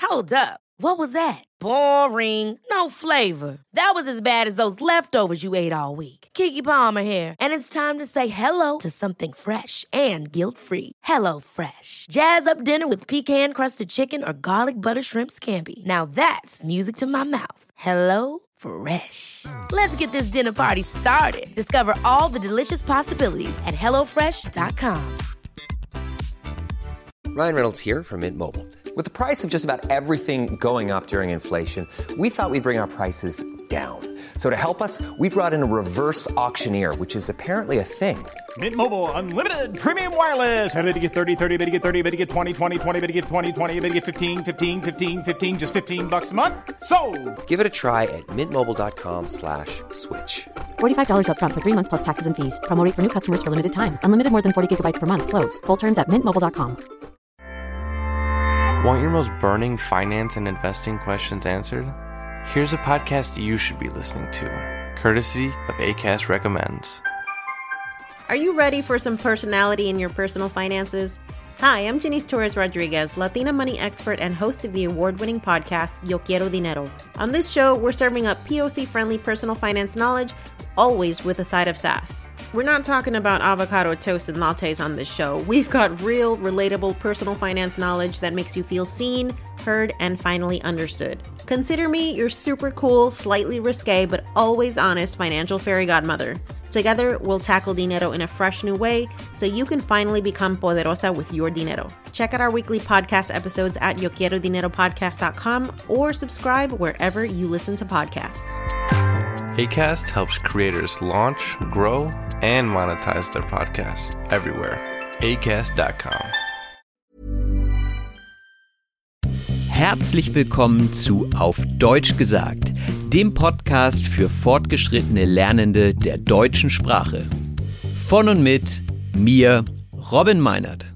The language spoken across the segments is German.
Hold up. What was that? Boring. No flavor. That was as bad as those leftovers you ate all week. Keke Palmer here, and it's time to say hello to something fresh and guilt-free. Hello Fresh. Jazz up dinner with pecan-crusted chicken or garlic butter shrimp scampi. Now that's music to my mouth. Hello Fresh. Let's get this dinner party started. Discover all the delicious possibilities at hellofresh.com. Ryan Reynolds here from Mint Mobile. With the price of just about everything going up during inflation, we thought we'd bring our prices down. So to help us, we brought in a reverse auctioneer, which is apparently a thing. Mint Mobile Unlimited Premium Wireless. How to get 30, 30, bit to get 30, bit to get 20, 20, 20, bit to get 20, 20, bit to get 15, 15, 15, 15, just $15 a month? Sold! Give it a try at mintmobile.com/switch. $45 up front for 3 months plus taxes and fees. Promo rate for new customers for limited time. Unlimited more than 40 gigabytes per month. Slows full terms at mintmobile.com. Want your most burning finance and investing questions answered? Here's a podcast you should be listening to, courtesy of Acast Recommends. Are you ready for some personality in your personal finances? Hi, I'm Janice Torres-Rodriguez, Latina money expert and host of the award-winning podcast, Yo Quiero Dinero. On this show, we're serving up POC-friendly personal finance knowledge, always with a side of sass. We're not talking about avocado toast and lattes on this show. We've got real, relatable personal finance knowledge that makes you feel seen, heard, and finally understood. Consider me your super cool, slightly risque, but always honest financial fairy godmother. Together, we'll tackle dinero in a fresh new way so you can finally become poderosa with your dinero. Check out our weekly podcast episodes at yoquierodineropodcast.com or subscribe wherever you listen to podcasts. Acast helps creators launch, grow, and monetize their podcasts everywhere. Acast.com. Herzlich willkommen zu Auf Deutsch gesagt, dem Podcast für fortgeschrittene Lernende der deutschen Sprache. Von und mit mir, Robin Meinert.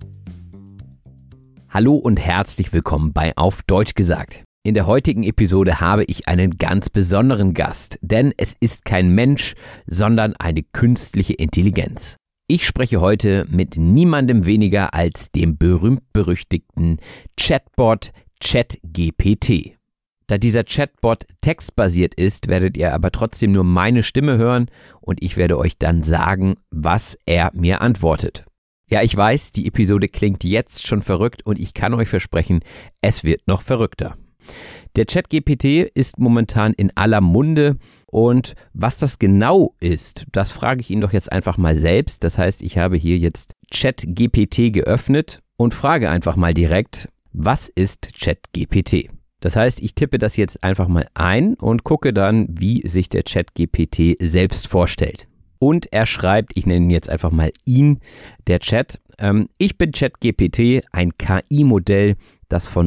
Hallo und herzlich willkommen bei Auf Deutsch gesagt. In der heutigen Episode habe ich einen ganz besonderen Gast, denn es ist kein Mensch, sondern eine künstliche Intelligenz. Ich spreche heute mit niemandem weniger als dem berühmt-berüchtigten Chatbot ChatGPT. Da dieser Chatbot textbasiert ist, werdet ihr aber trotzdem nur meine Stimme hören und ich werde euch dann sagen, was er mir antwortet. Ja, ich weiß, die Episode klingt jetzt schon verrückt und ich kann euch versprechen, es wird noch verrückter. Der ChatGPT ist momentan in aller Munde und was das genau ist, das frage ich ihn doch jetzt einfach mal selbst. Das heißt, ich habe hier jetzt ChatGPT geöffnet und frage einfach mal direkt, was ist ChatGPT? Das heißt, ich tippe das jetzt einfach mal ein und gucke dann, wie sich der ChatGPT selbst vorstellt. Und er schreibt, ich nenne ihn jetzt einfach mal ihn, der Chat. Ich bin ChatGPT, ein KI-Modell, das von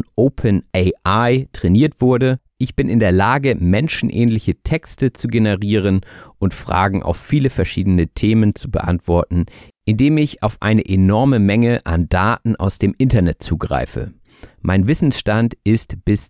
OpenAI trainiert wurde. Ich bin in der Lage, menschenähnliche Texte zu generieren und Fragen auf viele verschiedene Themen zu beantworten, indem ich auf eine enorme Menge an Daten aus dem Internet zugreife. Mein Wissensstand ist bis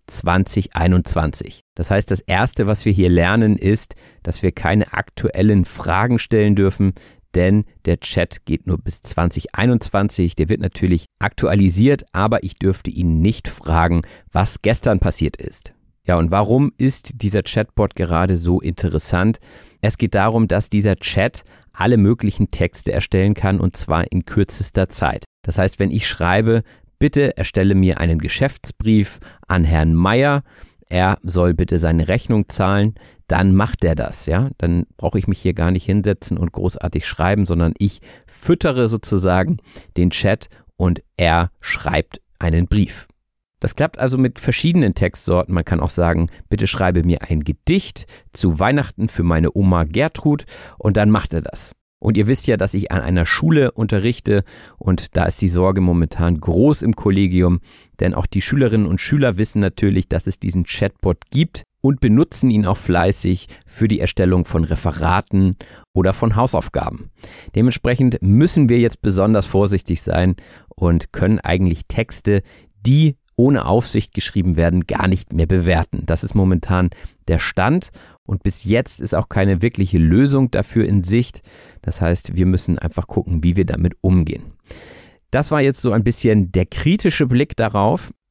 2021. Das heißt, das Erste, was wir hier lernen, ist, dass wir keine aktuellen Fragen stellen dürfen, denn der Chat geht nur bis 2021. Der wird natürlich aktualisiert, aber ich dürfte ihn nicht fragen, was gestern passiert ist. Ja, und warum ist dieser Chatbot gerade so interessant? Es geht darum, dass dieser Chat alle möglichen Texte erstellen kann und zwar in kürzester Zeit. Das heißt, wenn ich schreibe, bitte erstelle mir einen Geschäftsbrief an Herrn Meier, er soll bitte seine Rechnung zahlen, dann macht er das, ja. Dann brauche ich mich hier gar nicht hinsetzen und großartig schreiben, sondern ich füttere sozusagen den Chat und er schreibt einen Brief. Das klappt also mit verschiedenen Textsorten. Man kann auch sagen, bitte schreibe mir ein Gedicht zu Weihnachten für meine Oma Gertrud und dann macht er das. Und ihr wisst ja, dass ich an einer Schule unterrichte und da ist die Sorge momentan groß im Kollegium, denn auch die Schülerinnen und Schüler wissen natürlich, dass es diesen Chatbot gibt und benutzen ihn auch fleißig für die Erstellung von Referaten oder von Hausaufgaben. Dementsprechend müssen wir jetzt besonders vorsichtig sein und können eigentlich Texte, die ohne Aufsicht geschrieben werden, gar nicht mehr bewerten. Das ist momentan der Stand und bis jetzt ist auch keine wirkliche Lösung dafür in Sicht. Das heißt, wir müssen einfach gucken, wie wir damit umgehen. Das war jetzt so ein bisschen der kritische Blick darauf.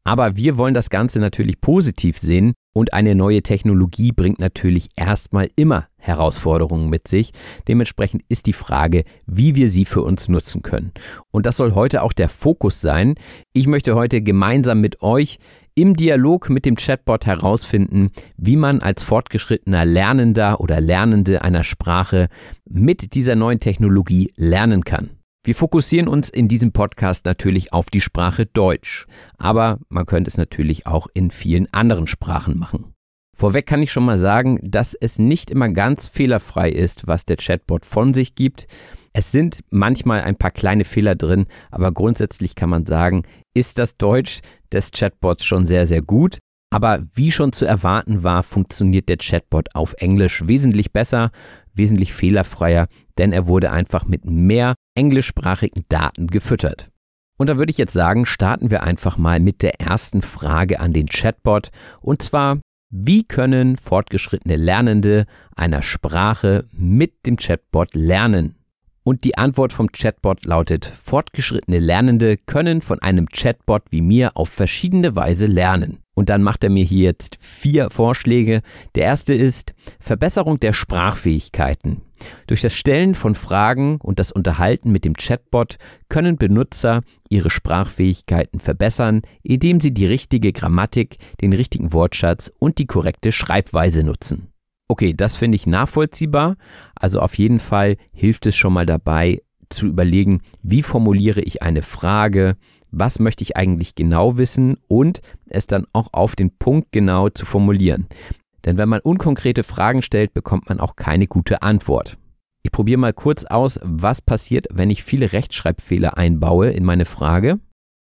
Aber wir wollen das Ganze natürlich positiv sehen und eine neue Technologie bringt natürlich erstmal immer Herausforderungen mit sich. Dementsprechend ist die Frage, wie wir sie für uns nutzen können. Und das soll heute auch der Fokus sein. Ich möchte heute gemeinsam mit euch im Dialog mit dem Chatbot herausfinden, wie man als fortgeschrittener Lernender oder Lernende einer Sprache mit dieser neuen Technologie lernen kann. Wir fokussieren uns in diesem Podcast natürlich auf die Sprache Deutsch, aber man könnte es natürlich auch in vielen anderen Sprachen machen. Vorweg kann ich schon mal sagen, dass es nicht immer ganz fehlerfrei ist, was der Chatbot von sich gibt. Es sind manchmal ein paar kleine Fehler drin, aber grundsätzlich kann man sagen, ist das Deutsch des Chatbots schon sehr, sehr gut. Aber wie schon zu erwarten war, funktioniert der Chatbot auf Englisch wesentlich besser, wesentlich fehlerfreier, denn er wurde einfach mit mehr englischsprachigen Daten gefüttert. Und da würde ich jetzt sagen, starten wir einfach mal mit der ersten Frage an den Chatbot. Und zwar, wie können fortgeschrittene Lernende einer Sprache mit dem Chatbot lernen? Und die Antwort vom Chatbot lautet, fortgeschrittene Lernende können von einem Chatbot wie mir auf verschiedene Weise lernen. Und dann macht er mir hier jetzt 4 Vorschläge. Der erste ist Verbesserung der Sprachfähigkeiten. Durch das Stellen von Fragen und das Unterhalten mit dem Chatbot können Benutzer ihre Sprachfähigkeiten verbessern, indem sie die richtige Grammatik, den richtigen Wortschatz und die korrekte Schreibweise nutzen. Okay, das finde ich nachvollziehbar. Also auf jeden Fall hilft es schon mal dabei zu überlegen, wie formuliere ich eine Frage, was möchte ich eigentlich genau wissen und es dann auch auf den Punkt genau zu formulieren. Denn wenn man unkonkrete Fragen stellt, bekommt man auch keine gute Antwort. Ich probiere mal kurz aus, was passiert, wenn ich viele Rechtschreibfehler einbaue in meine Frage.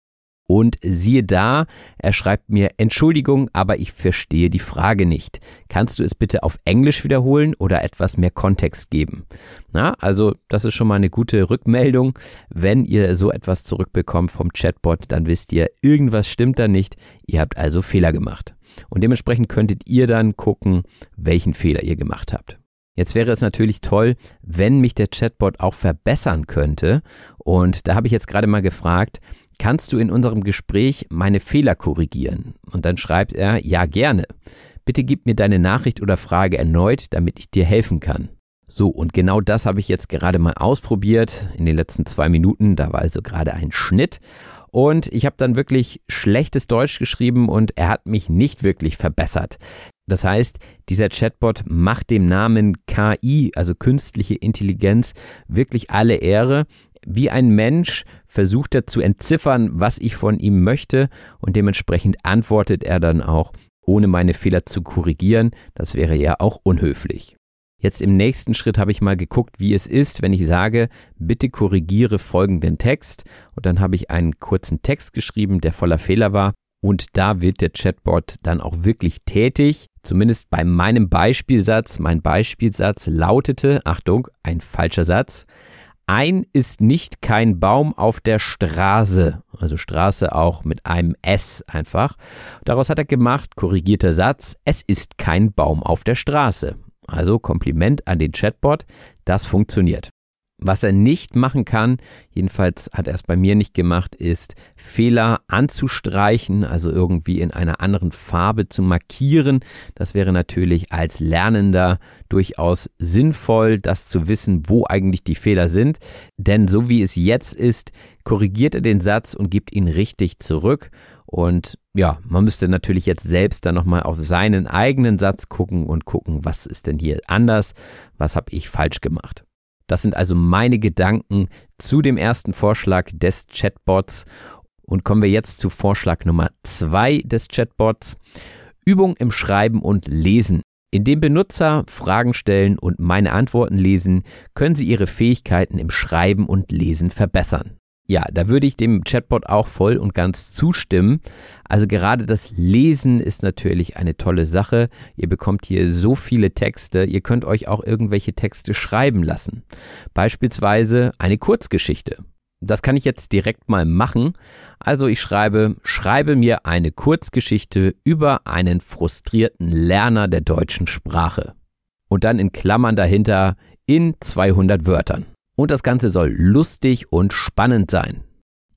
Und siehe da, er schreibt mir, Entschuldigung, aber ich verstehe die Frage nicht. Kannst du es bitte auf Englisch wiederholen oder etwas mehr Kontext geben? Na, also das ist schon mal eine gute Rückmeldung. Wenn ihr so etwas zurückbekommt vom Chatbot, dann wisst ihr, irgendwas stimmt da nicht. Ihr habt also Fehler gemacht. Und dementsprechend könntet ihr dann gucken, welchen Fehler ihr gemacht habt. Jetzt wäre es natürlich toll, wenn mich der Chatbot auch verbessern könnte. Und da habe ich jetzt gerade mal gefragt, kannst du in unserem Gespräch meine Fehler korrigieren? Und dann schreibt er, ja gerne. Bitte gib mir deine Nachricht oder Frage erneut, damit ich dir helfen kann. So, und genau das habe ich jetzt gerade mal ausprobiert in den letzten 2 Minuten. Da war also gerade ein Schnitt. Und ich habe dann wirklich schlechtes Deutsch geschrieben und er hat mich nicht wirklich verbessert. Das heißt, dieser Chatbot macht dem Namen KI, also künstliche Intelligenz, wirklich alle Ehre. Wie ein Mensch versucht er zu entziffern, was ich von ihm möchte und dementsprechend antwortet er dann auch, ohne meine Fehler zu korrigieren. Das wäre ja auch unhöflich. Jetzt im nächsten Schritt habe ich mal geguckt, wie es ist, wenn ich sage, bitte korrigiere folgenden Text. Und dann habe ich einen kurzen Text geschrieben, der voller Fehler war. Und da wird der Chatbot dann auch wirklich tätig. Zumindest bei meinem Beispielsatz. Mein Beispielsatz lautete, Achtung, ein falscher Satz. Ein ist nicht kein Baum auf der Straße. Also Straße auch mit einem S einfach. Daraus hat er gemacht, korrigierter Satz, es ist kein Baum auf der Straße. Also Kompliment an den Chatbot, das funktioniert. Was er nicht machen kann, jedenfalls hat er es bei mir nicht gemacht, ist Fehler anzustreichen, also irgendwie in einer anderen Farbe zu markieren. Das wäre natürlich als Lernender durchaus sinnvoll, das zu wissen, wo eigentlich die Fehler sind. Denn so wie es jetzt ist, korrigiert er den Satz und gibt ihn richtig zurück. Und ja, man müsste natürlich jetzt selbst dann nochmal auf seinen eigenen Satz gucken und gucken, was ist denn hier anders, was habe ich falsch gemacht. Das sind also meine Gedanken zu dem ersten Vorschlag des Chatbots. Und kommen wir jetzt zu Vorschlag Nummer 2 des Chatbots. Übung im Schreiben und Lesen. Indem Benutzer Fragen stellen und meine Antworten lesen, können sie ihre Fähigkeiten im Schreiben und Lesen verbessern. Ja, da würde ich dem Chatbot auch voll und ganz zustimmen. Also gerade das Lesen ist natürlich eine tolle Sache. Ihr bekommt hier so viele Texte. Ihr könnt euch auch irgendwelche Texte schreiben lassen. Beispielsweise eine Kurzgeschichte. Das kann ich jetzt direkt mal machen. Also ich schreibe mir eine Kurzgeschichte über einen frustrierten Lerner der deutschen Sprache. Und dann in Klammern dahinter in 200 Wörtern. Und das Ganze soll lustig und spannend sein.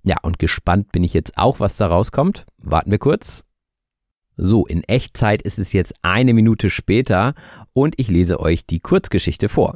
Ja, und gespannt bin ich jetzt auch, was da rauskommt. Warten wir kurz. So, in Echtzeit ist es jetzt 1 Minute später und ich lese euch die Kurzgeschichte vor.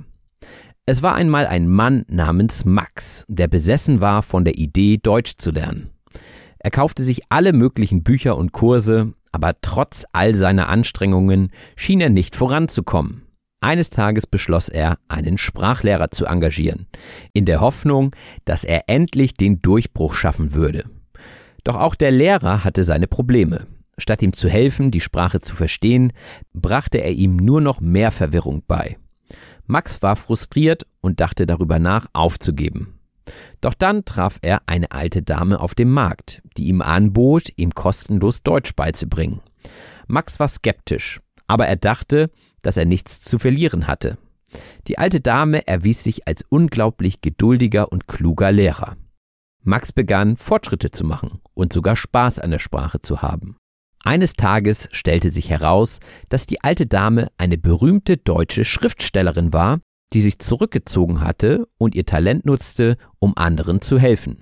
Es war einmal ein Mann namens Max, der besessen war von der Idee, Deutsch zu lernen. Er kaufte sich alle möglichen Bücher und Kurse, aber trotz all seiner Anstrengungen schien er nicht voranzukommen. Eines Tages beschloss er, einen Sprachlehrer zu engagieren, in der Hoffnung, dass er endlich den Durchbruch schaffen würde. Doch auch der Lehrer hatte seine Probleme. Statt ihm zu helfen, die Sprache zu verstehen, brachte er ihm nur noch mehr Verwirrung bei. Max war frustriert und dachte darüber nach, aufzugeben. Doch dann traf er eine alte Dame auf dem Markt, die ihm anbot, ihm kostenlos Deutsch beizubringen. Max war skeptisch, aber er dachte, dass er nichts zu verlieren hatte. Die alte Dame erwies sich als unglaublich geduldiger und kluger Lehrer. Max begann, Fortschritte zu machen und sogar Spaß an der Sprache zu haben. Eines Tages stellte sich heraus, dass die alte Dame eine berühmte deutsche Schriftstellerin war, die sich zurückgezogen hatte und ihr Talent nutzte, um anderen zu helfen.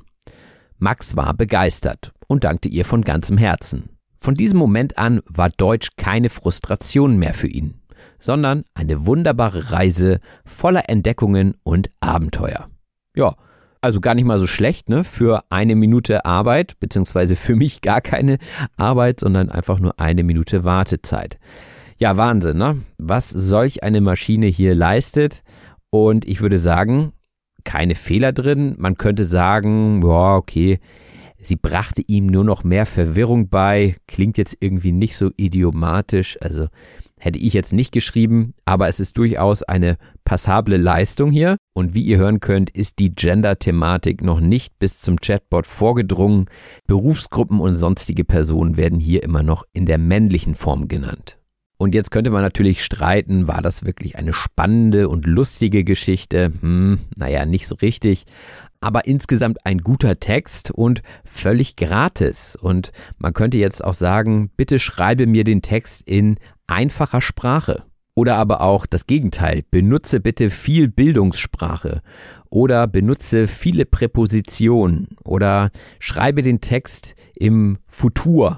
Max war begeistert und dankte ihr von ganzem Herzen. Von diesem Moment an war Deutsch keine Frustration mehr für ihn, sondern eine wunderbare Reise voller Entdeckungen und Abenteuer. Ja, also gar nicht mal so schlecht, ne? Für 1 Minute Arbeit, beziehungsweise für mich gar keine Arbeit, sondern einfach nur 1 Minute Wartezeit. Ja, Wahnsinn, ne? Was solch eine Maschine hier leistet. Und ich würde sagen, keine Fehler drin. Man könnte sagen, ja, okay, sie brachte ihm nur noch mehr Verwirrung bei. Klingt jetzt irgendwie nicht so idiomatisch, also hätte ich jetzt nicht geschrieben, aber es ist durchaus eine passable Leistung hier. Und wie ihr hören könnt, ist die Gender-Thematik noch nicht bis zum Chatbot vorgedrungen. Berufsgruppen und sonstige Personen werden hier immer noch in der männlichen Form genannt. Und jetzt könnte man natürlich streiten, war das wirklich eine spannende und lustige Geschichte? Naja, nicht so richtig. Aber insgesamt ein guter Text und völlig gratis. Und man könnte jetzt auch sagen, bitte schreibe mir den Text in einfacher Sprache. Oder aber auch das Gegenteil, benutze bitte viel Bildungssprache oder benutze viele Präpositionen oder schreibe den Text im Futur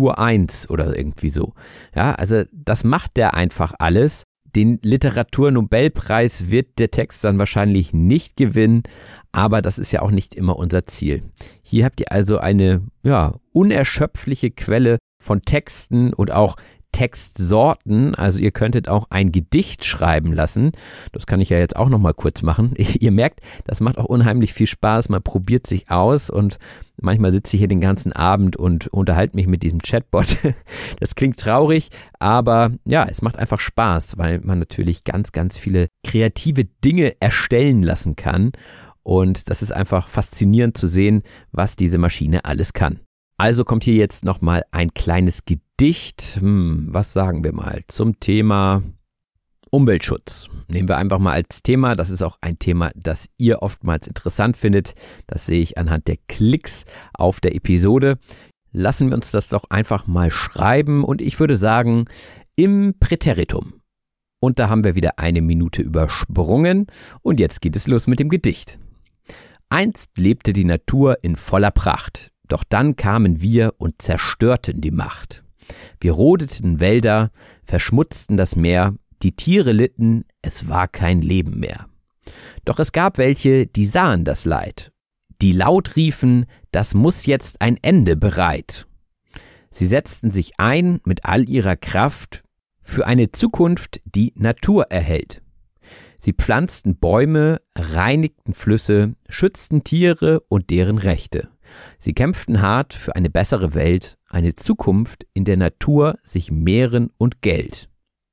1 oder irgendwie so. Ja, also das macht der einfach alles. Den Literaturnobelpreis wird der Text dann wahrscheinlich nicht gewinnen, aber das ist ja auch nicht immer unser Ziel. Hier habt ihr also eine unerschöpfliche Quelle von Texten und auch Textsorten, also ihr könntet auch ein Gedicht schreiben lassen, das kann ich ja jetzt auch noch mal kurz machen. Ihr merkt, das macht auch unheimlich viel Spaß, man probiert sich aus und manchmal sitze ich hier den ganzen Abend und unterhalte mich mit diesem Chatbot. Das klingt traurig, aber ja, es macht einfach Spaß, weil man natürlich ganz, ganz viele kreative Dinge erstellen lassen kann und das ist einfach faszinierend zu sehen, was diese Maschine alles kann. Also kommt hier jetzt nochmal ein kleines Gedicht, was sagen wir mal, zum Thema Umweltschutz. Nehmen wir einfach mal als Thema, das ist auch ein Thema, das ihr oftmals interessant findet. Das sehe ich anhand der Klicks auf der Episode. Lassen wir uns das doch einfach mal schreiben und ich würde sagen, im Präteritum. Und da haben wir wieder 1 Minute übersprungen und jetzt geht es los mit dem Gedicht. Einst lebte die Natur in voller Pracht. Doch dann kamen wir und zerstörten die Macht. Wir rodeten Wälder, verschmutzten das Meer, die Tiere litten, es war kein Leben mehr. Doch es gab welche, die sahen das Leid, die laut riefen, das muss jetzt ein Ende bereit. Sie setzten sich ein mit all ihrer Kraft für eine Zukunft, die Natur erhält. Sie pflanzten Bäume, reinigten Flüsse, schützten Tiere und deren Rechte. Sie kämpften hart für eine bessere Welt, eine Zukunft, in der Natur sich mehren und Geld.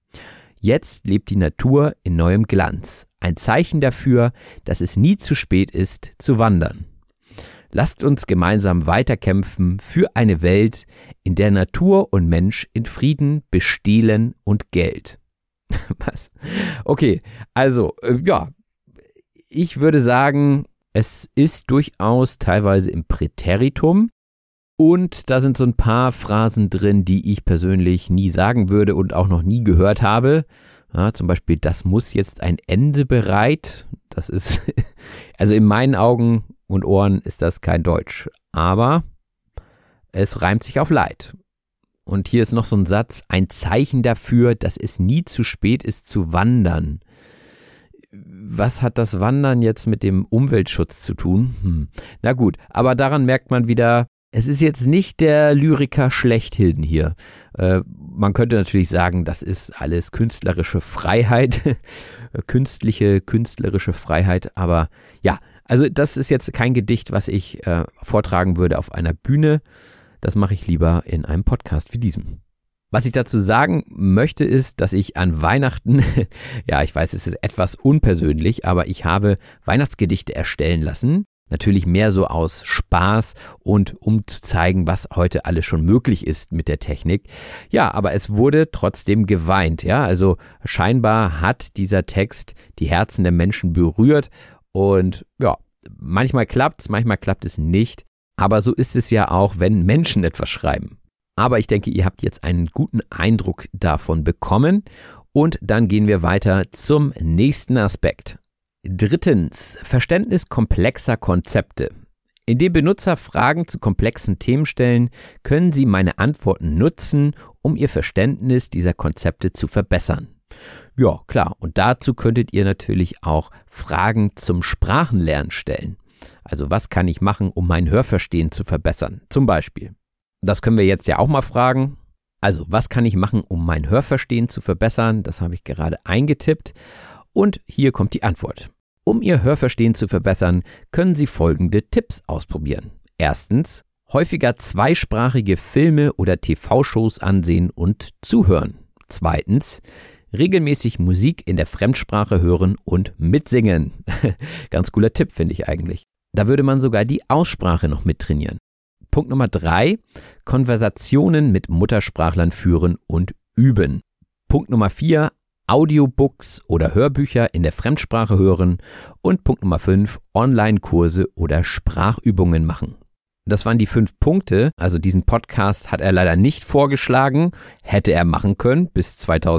Jetzt lebt die Natur in neuem Glanz, ein Zeichen dafür, dass es nie zu spät ist, zu wandern. Lasst uns gemeinsam weiterkämpfen für eine Welt, in der Natur und Mensch in Frieden bestehlen und Geld. Was? Okay, also, ich würde sagen, es ist durchaus teilweise im Präteritum und da sind so ein paar Phrasen drin, die ich persönlich nie sagen würde und auch noch nie gehört habe. Ja, zum Beispiel, das muss jetzt ein Ende bereit. Das ist, also in meinen Augen und Ohren ist das kein Deutsch. Aber es reimt sich auf Leid. Und hier ist noch so ein Satz, ein Zeichen dafür, dass es nie zu spät ist zu wandern. Was hat das Wandern jetzt mit dem Umweltschutz zu tun? Na gut, aber daran merkt man wieder, es ist jetzt nicht der Lyriker schlechthin hier. Man könnte natürlich sagen, das ist alles künstlerische Freiheit, künstlerische Freiheit, aber ja, also das ist jetzt kein Gedicht, was ich vortragen würde auf einer Bühne. Das mache ich lieber in einem Podcast wie diesem. Was ich dazu sagen möchte, ist, dass ich an Weihnachten, ja, ich weiß, es ist etwas unpersönlich, aber ich habe Weihnachtsgedichte erstellen lassen. Natürlich mehr so aus Spaß und um zu zeigen, was heute alles schon möglich ist mit der Technik. Ja, aber es wurde trotzdem geweint, ja, also scheinbar hat dieser Text die Herzen der Menschen berührt und ja, manchmal klappt's, manchmal klappt es nicht, aber so ist es ja auch, wenn Menschen etwas schreiben. Aber ich denke, ihr habt jetzt einen guten Eindruck davon bekommen und dann gehen wir weiter zum nächsten Aspekt. Drittens, Verständnis komplexer Konzepte. Indem Benutzer Fragen zu komplexen Themen stellen, können sie meine Antworten nutzen, um ihr Verständnis dieser Konzepte zu verbessern. Ja, klar, und dazu könntet ihr natürlich auch Fragen zum Sprachenlernen stellen. Also was kann ich machen, um mein Hörverstehen zu verbessern? Zum Beispiel. Das können wir jetzt ja auch mal fragen. Also, was kann ich machen, um mein Hörverstehen zu verbessern? Das habe ich gerade eingetippt. Und hier kommt die Antwort. Um Ihr Hörverstehen zu verbessern, können Sie folgende Tipps ausprobieren. Erstens, häufiger zweisprachige Filme oder TV-Shows ansehen und zuhören. Zweitens, regelmäßig Musik in der Fremdsprache hören und mitsingen. Ganz cooler Tipp, finde ich eigentlich. Da würde man sogar die Aussprache noch mittrainieren. Punkt Nummer 3, Konversationen mit Muttersprachlern führen und üben. Punkt Nummer 4, Audiobooks oder Hörbücher in der Fremdsprache hören. Und Punkt Nummer 5, Online-Kurse oder Sprachübungen machen. Das waren die 5 Punkte, also diesen Podcast hat er leider nicht vorgeschlagen, hätte er machen können bis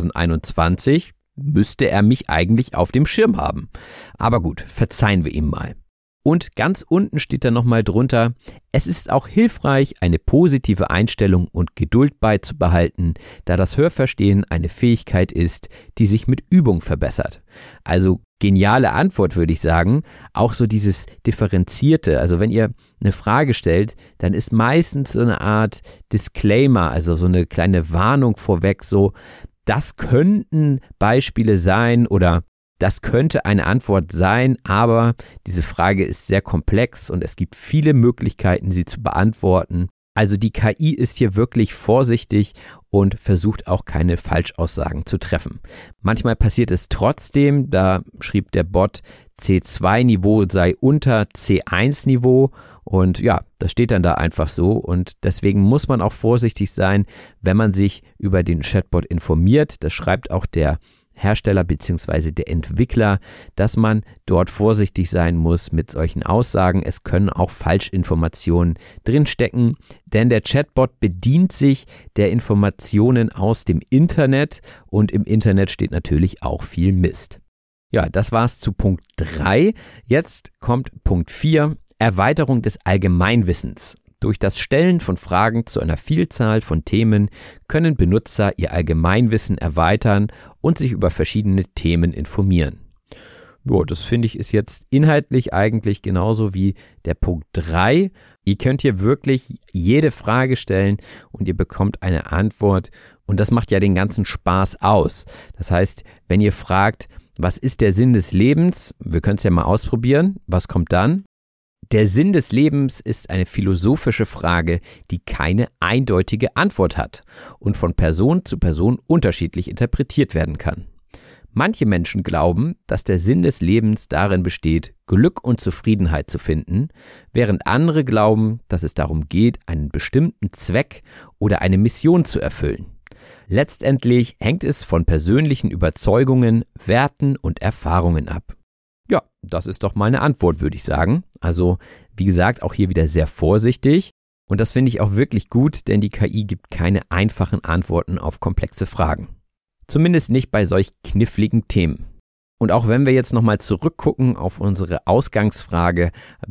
2021, müsste er mich eigentlich auf dem Schirm haben. Aber gut, verzeihen wir ihm mal. Und ganz unten steht da nochmal drunter, es ist auch hilfreich, eine positive Einstellung und Geduld beizubehalten, da das Hörverstehen eine Fähigkeit ist, die sich mit Übung verbessert. Also geniale Antwort, würde ich sagen. Auch so dieses Differenzierte, also wenn ihr eine Frage stellt, dann ist meistens so eine Art Disclaimer, also so eine kleine Warnung vorweg, so, das könnten Beispiele sein oder das könnte eine Antwort sein, aber diese Frage ist sehr komplex und es gibt viele Möglichkeiten, sie zu beantworten. Also die KI ist hier wirklich vorsichtig und versucht auch keine Falschaussagen zu treffen. Manchmal passiert es trotzdem, da schrieb der Bot, C2-Niveau sei unter C1-Niveau und ja, das steht dann da einfach so und deswegen muss man auch vorsichtig sein, wenn man sich über den Chatbot informiert. Das schreibt auch der Hersteller bzw. der Entwickler, dass man dort vorsichtig sein muss mit solchen Aussagen. Es können auch Falschinformationen drinstecken, denn der Chatbot bedient sich der Informationen aus dem Internet und im Internet steht natürlich auch viel Mist. Ja, das war's zu Punkt 3. Jetzt kommt Punkt 4, Erweiterung des Allgemeinwissens. Durch das Stellen von Fragen zu einer Vielzahl von Themen können Benutzer ihr Allgemeinwissen erweitern und sich über verschiedene Themen informieren. Ja, das finde ich ist jetzt inhaltlich eigentlich genauso wie der Punkt 3. Ihr könnt hier wirklich jede Frage stellen und ihr bekommt eine Antwort und das macht ja den ganzen Spaß aus. Das heißt, wenn ihr fragt, was ist der Sinn des Lebens? Wir können es ja mal ausprobieren. Was kommt dann? Der Sinn des Lebens ist eine philosophische Frage, die keine eindeutige Antwort hat und von Person zu Person unterschiedlich interpretiert werden kann. Manche Menschen glauben, dass der Sinn des Lebens darin besteht, Glück und Zufriedenheit zu finden, während andere glauben, dass es darum geht, einen bestimmten Zweck oder eine Mission zu erfüllen. Letztendlich hängt es von persönlichen Überzeugungen, Werten und Erfahrungen ab. Ja, das ist doch mal eine Antwort, würde ich sagen. Also, wie gesagt, auch hier wieder sehr vorsichtig. Und das finde ich auch wirklich gut, denn die KI gibt keine einfachen Antworten auf komplexe Fragen. Zumindest nicht bei solch kniffligen Themen. Und auch wenn wir jetzt nochmal zurückgucken auf unsere Ausgangsfrage, wie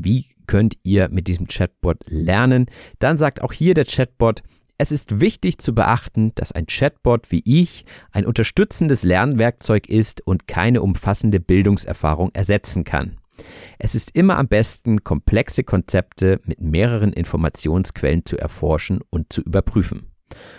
könnt ihr mit diesem Chatbot lernen. Dann sagt auch hier der Chatbot, es ist wichtig zu beachten, dass ein Chatbot wie ich ein unterstützendes Lernwerkzeug ist und keine umfassende Bildungserfahrung ersetzen kann. Es ist immer am besten, komplexe Konzepte mit mehreren Informationsquellen zu erforschen und zu überprüfen.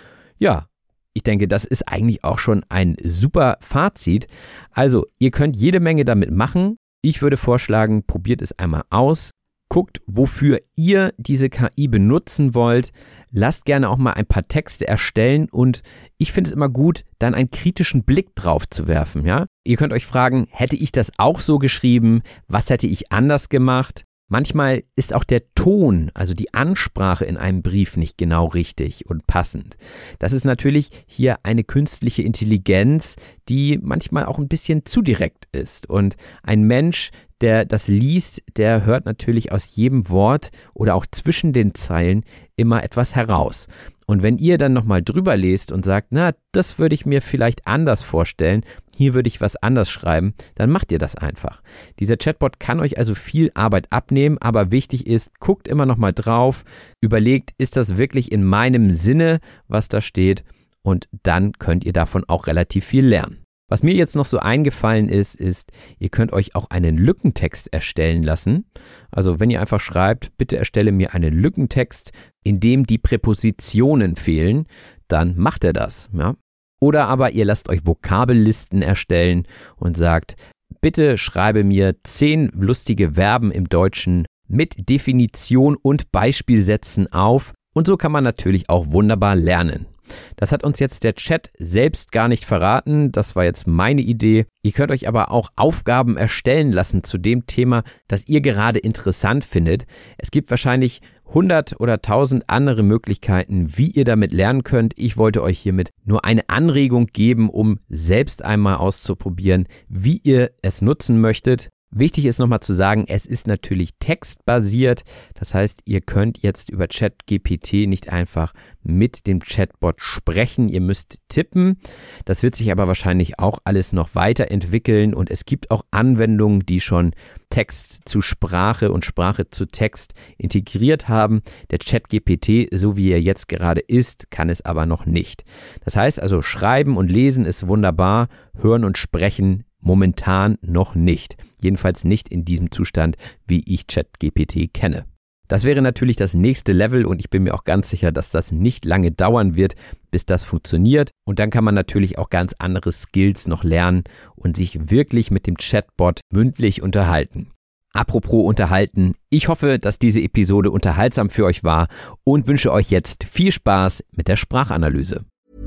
Ja, ich denke, das ist eigentlich auch schon ein super Fazit. Also, ihr könnt jede Menge damit machen. Ich würde vorschlagen, probiert es einmal aus. Guckt, wofür ihr diese KI benutzen wollt. Lasst gerne auch mal ein paar Texte erstellen und ich finde es immer gut, dann einen kritischen Blick drauf zu werfen. Ja? Ihr könnt euch fragen, hätte ich das auch so geschrieben? Was hätte ich anders gemacht? Manchmal ist auch der Ton, also die Ansprache in einem Brief nicht genau richtig und passend. Das ist natürlich hier eine künstliche Intelligenz, die manchmal auch ein bisschen zu direkt ist. Und ein Mensch, der das liest, der hört natürlich aus jedem Wort oder auch zwischen den Zeilen immer etwas heraus. Und wenn ihr dann nochmal drüber lest und sagt, na, das würde ich mir vielleicht anders vorstellen, hier würde ich was anders schreiben, dann macht ihr das einfach. Dieser Chatbot kann euch also viel Arbeit abnehmen, aber wichtig ist, guckt immer nochmal drauf, überlegt, ist das wirklich in meinem Sinne, was da steht, und dann könnt ihr davon auch relativ viel lernen. Was mir jetzt noch so eingefallen ist, ihr könnt euch auch einen Lückentext erstellen lassen. Also wenn ihr einfach schreibt, bitte erstelle mir einen Lückentext, in dem die Präpositionen fehlen, dann macht er das. Ja? Oder aber ihr lasst euch Vokabellisten erstellen und sagt, bitte schreibe mir 10 lustige Verben im Deutschen mit Definition und Beispielsätzen auf. Und so kann man natürlich auch wunderbar lernen. Das hat uns jetzt der Chat selbst gar nicht verraten, das war jetzt meine Idee. Ihr könnt euch aber auch Aufgaben erstellen lassen zu dem Thema, das ihr gerade interessant findet. Es gibt wahrscheinlich 100 oder 1000 andere Möglichkeiten, wie ihr damit lernen könnt. Ich wollte euch hiermit nur eine Anregung geben, um selbst einmal auszuprobieren, wie ihr es nutzen möchtet. Wichtig ist nochmal zu sagen, es ist natürlich textbasiert. Das heißt, ihr könnt jetzt über ChatGPT nicht einfach mit dem Chatbot sprechen. Ihr müsst tippen. Das wird sich aber wahrscheinlich auch alles noch weiterentwickeln und es gibt auch Anwendungen, die schon Text zu Sprache und Sprache zu Text integriert haben. Der ChatGPT, so wie er jetzt gerade ist, kann es aber noch nicht. Das heißt also, Schreiben und Lesen ist wunderbar, Hören und Sprechen momentan noch nicht. Jedenfalls nicht in diesem Zustand, wie ich ChatGPT kenne. Das wäre natürlich das nächste Level und ich bin mir auch ganz sicher, dass das nicht lange dauern wird, bis das funktioniert. Und dann kann man natürlich auch ganz andere Skills noch lernen und sich wirklich mit dem Chatbot mündlich unterhalten. Apropos unterhalten, ich hoffe, dass diese Episode unterhaltsam für euch war und wünsche euch jetzt viel Spaß mit der Sprachanalyse.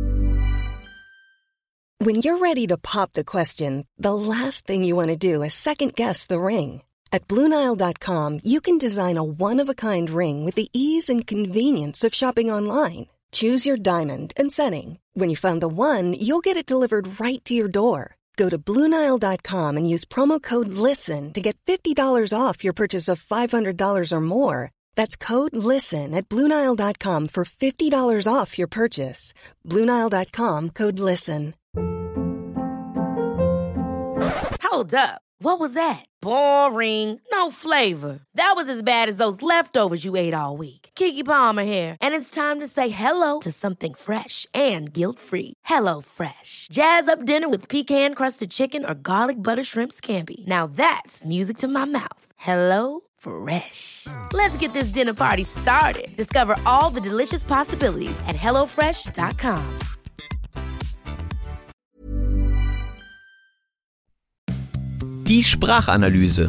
When you're ready to pop the question, the last thing you want to do is second-guess the ring. At BlueNile.com, you can design a one-of-a-kind ring with the ease and convenience of shopping online. Choose your diamond and setting. When you find the one, you'll get it delivered right to your door. Go to BlueNile.com and use promo code LISTEN to get $50 off your purchase of $500 or more. That's code LISTEN at BlueNile.com for $50 off your purchase. BlueNile.com, code LISTEN. Hold up. What was that? Boring. No flavor. That was as bad as those leftovers you ate all week. Keke Palmer here, and it's time to say hello to something fresh and guilt-free. Hello Fresh. Jazz up dinner with pecan-crusted chicken or garlic butter shrimp scampi. Now that's music to my mouth. Hello Fresh. Let's get this dinner party started. Discover all the delicious possibilities at HelloFresh.com. Die Sprachanalyse.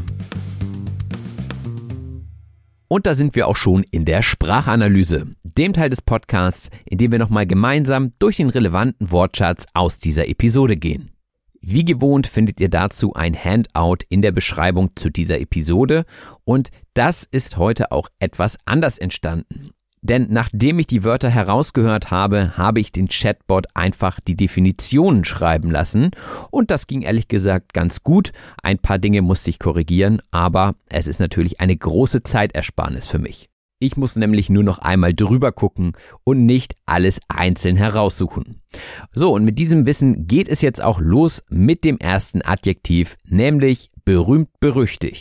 Und da sind wir auch schon in der Sprachanalyse, dem Teil des Podcasts, in dem wir nochmal gemeinsam durch den relevanten Wortschatz aus dieser Episode gehen. Wie gewohnt findet ihr dazu ein Handout in der Beschreibung zu dieser Episode und das ist heute auch etwas anders entstanden. Denn nachdem ich die Wörter herausgehört habe, habe ich den Chatbot einfach die Definitionen schreiben lassen und das ging ehrlich gesagt ganz gut. Ein paar Dinge musste ich korrigieren, aber es ist natürlich eine große Zeitersparnis für mich. Ich muss nämlich nur noch einmal drüber gucken und nicht alles einzeln heraussuchen. So, und mit diesem Wissen geht es jetzt auch los mit dem ersten Adjektiv, nämlich berühmt-berüchtigt.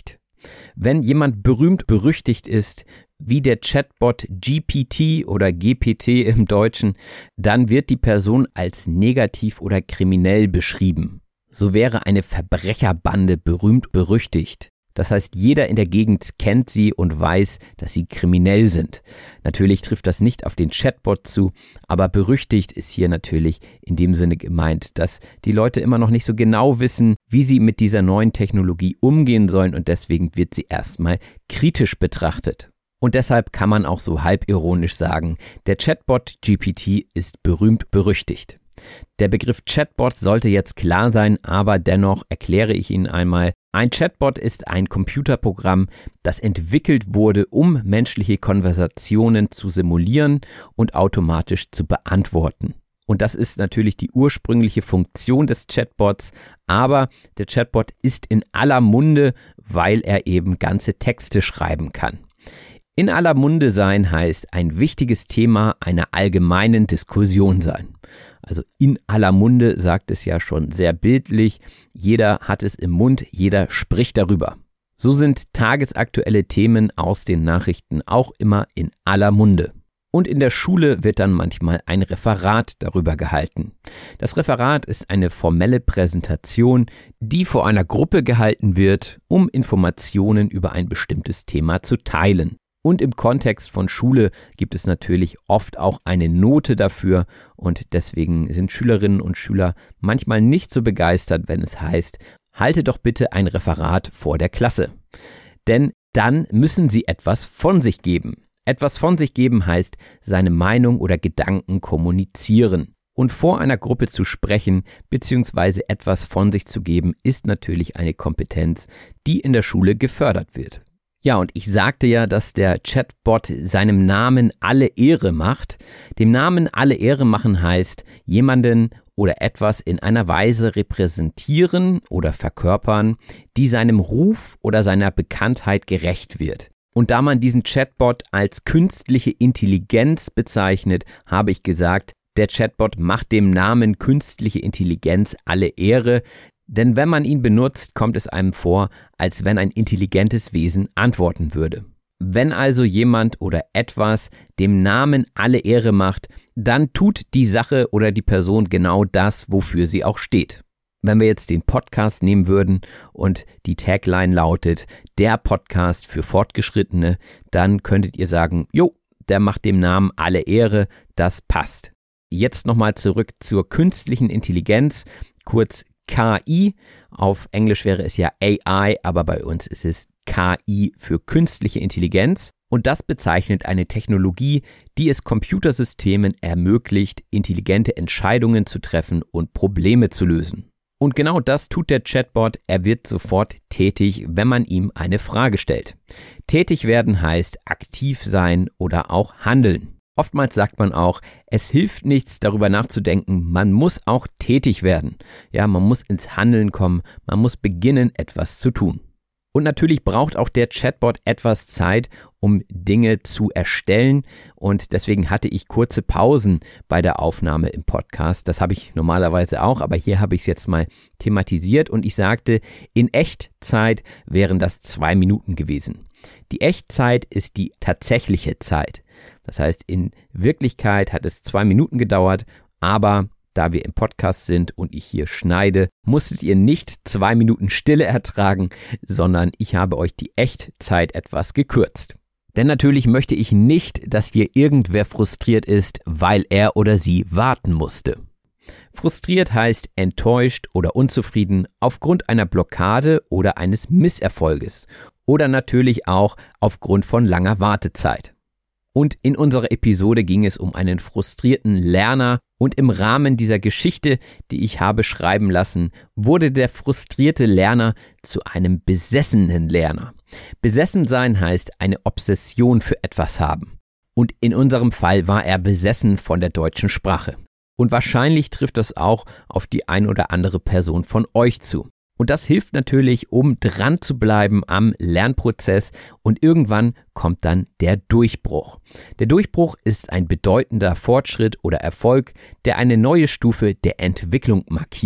Wenn jemand berühmt berüchtigt ist, wie der Chatbot GPT oder GPT im Deutschen, dann wird die Person als negativ oder kriminell beschrieben. So wäre eine Verbrecherbande berühmt berüchtigt. Das heißt, jeder in der Gegend kennt sie und weiß, dass sie kriminell sind. Natürlich trifft das nicht auf den Chatbot zu, aber berüchtigt ist hier natürlich in dem Sinne gemeint, dass die Leute immer noch nicht so genau wissen, wie sie mit dieser neuen Technologie umgehen sollen und deswegen wird sie erstmal kritisch betrachtet. Und deshalb kann man auch so halbironisch sagen, der Chatbot GPT ist berühmt berüchtigt. Der Begriff Chatbot sollte jetzt klar sein, aber dennoch erkläre ich Ihnen einmal. Ein Chatbot ist ein Computerprogramm, das entwickelt wurde, um menschliche Konversationen zu simulieren und automatisch zu beantworten. Und das ist natürlich die ursprüngliche Funktion des Chatbots, aber der Chatbot ist in aller Munde, weil er eben ganze Texte schreiben kann. In aller Munde sein heißt ein wichtiges Thema einer allgemeinen Diskussion sein. Also in aller Munde sagt es ja schon sehr bildlich, jeder hat es im Mund, jeder spricht darüber. So sind tagesaktuelle Themen aus den Nachrichten auch immer in aller Munde. Und in der Schule wird dann manchmal ein Referat darüber gehalten. Das Referat ist eine formelle Präsentation, die vor einer Gruppe gehalten wird, um Informationen über ein bestimmtes Thema zu teilen. Und im Kontext von Schule gibt es natürlich oft auch eine Note dafür und deswegen sind Schülerinnen und Schüler manchmal nicht so begeistert, wenn es heißt, halte doch bitte ein Referat vor der Klasse. Denn dann müssen sie etwas von sich geben. Etwas von sich geben heißt, seine Meinung oder Gedanken kommunizieren. Und vor einer Gruppe zu sprechen bzw. etwas von sich zu geben, ist natürlich eine Kompetenz, die in der Schule gefördert wird. Ja, und ich sagte ja, dass der Chatbot seinem Namen alle Ehre macht. Dem Namen alle Ehre machen heißt, jemanden oder etwas in einer Weise repräsentieren oder verkörpern, die seinem Ruf oder seiner Bekanntheit gerecht wird. Und da man diesen Chatbot als künstliche Intelligenz bezeichnet, habe ich gesagt, der Chatbot macht dem Namen künstliche Intelligenz alle Ehre. Denn wenn man ihn benutzt, kommt es einem vor, als wenn ein intelligentes Wesen antworten würde. Wenn also jemand oder etwas dem Namen alle Ehre macht, dann tut die Sache oder die Person genau das, wofür sie auch steht. Wenn wir jetzt den Podcast nehmen würden und die Tagline lautet, der Podcast für Fortgeschrittene, dann könntet ihr sagen, jo, der macht dem Namen alle Ehre, das passt. Jetzt nochmal zurück zur künstlichen Intelligenz, kurz KI, auf Englisch wäre es ja AI, aber bei uns ist es KI für künstliche Intelligenz und das bezeichnet eine Technologie, die es Computersystemen ermöglicht, intelligente Entscheidungen zu treffen und Probleme zu lösen. Und genau das tut der Chatbot, er wird sofort tätig, wenn man ihm eine Frage stellt. Tätig werden heißt aktiv sein oder auch handeln. Oftmals sagt man auch, es hilft nichts, darüber nachzudenken, man muss auch tätig werden. Ja, man muss ins Handeln kommen, man muss beginnen, etwas zu tun. Und natürlich braucht auch der Chatbot etwas Zeit, um Dinge zu erstellen und deswegen hatte ich kurze Pausen bei der Aufnahme im Podcast. Das habe ich normalerweise auch, aber hier habe ich es jetzt mal thematisiert und ich sagte, in Echtzeit wären das 2 Minuten gewesen. Die Echtzeit ist die tatsächliche Zeit. Das heißt, in Wirklichkeit hat es 2 Minuten gedauert, aber da wir im Podcast sind und ich hier schneide, musstet ihr nicht 2 Minuten Stille ertragen, sondern ich habe euch die Echtzeit etwas gekürzt. Denn natürlich möchte ich nicht, dass hier irgendwer frustriert ist, weil er oder sie warten musste. Frustriert heißt enttäuscht oder unzufrieden aufgrund einer Blockade oder eines Misserfolges oder natürlich auch aufgrund von langer Wartezeit. Und in unserer Episode ging es um einen frustrierten Lerner und im Rahmen dieser Geschichte, die ich habe schreiben lassen, wurde der frustrierte Lerner zu einem besessenen Lerner. Besessen sein heißt eine Obsession für etwas haben. Und in unserem Fall war er besessen von der deutschen Sprache. Und wahrscheinlich trifft das auch auf die ein oder andere Person von euch zu. Und das hilft natürlich, um dran zu bleiben am Lernprozess und irgendwann kommt dann der Durchbruch. Der Durchbruch ist ein bedeutender Fortschritt oder Erfolg, der eine neue Stufe der Entwicklung markiert.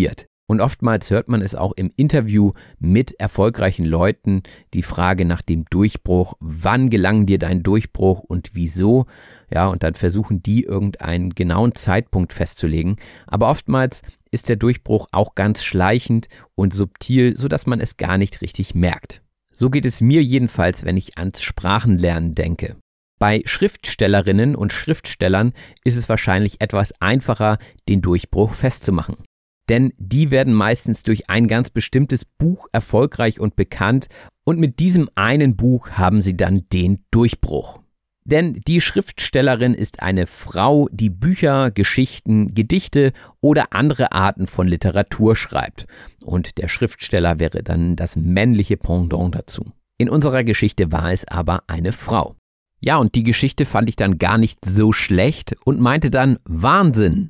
Und oftmals hört man es auch im Interview mit erfolgreichen Leuten, die Frage nach dem Durchbruch, wann gelang dir dein Durchbruch und wieso? Ja, und dann versuchen die irgendeinen genauen Zeitpunkt festzulegen. Aber oftmals ist der Durchbruch auch ganz schleichend und subtil, sodass man es gar nicht richtig merkt. So geht es mir jedenfalls, wenn ich ans Sprachenlernen denke. Bei Schriftstellerinnen und Schriftstellern ist es wahrscheinlich etwas einfacher, den Durchbruch festzumachen. Denn die werden meistens durch ein ganz bestimmtes Buch erfolgreich und bekannt und mit diesem einen Buch haben sie dann den Durchbruch. Denn die Schriftstellerin ist eine Frau, die Bücher, Geschichten, Gedichte oder andere Arten von Literatur schreibt. Und der Schriftsteller wäre dann das männliche Pendant dazu. In unserer Geschichte war es aber eine Frau. Ja, und die Geschichte fand ich dann gar nicht so schlecht und meinte dann, Wahnsinn,